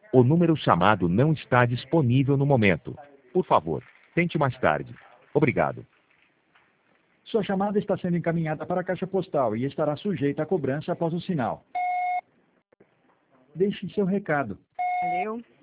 O número chamado não está disponível no momento. Por favor, tente mais tarde. Obrigado. Sua chamada está sendo encaminhada para a caixa postal e estará sujeita a cobrança após o sinal. Deixe seu recado. Valeu.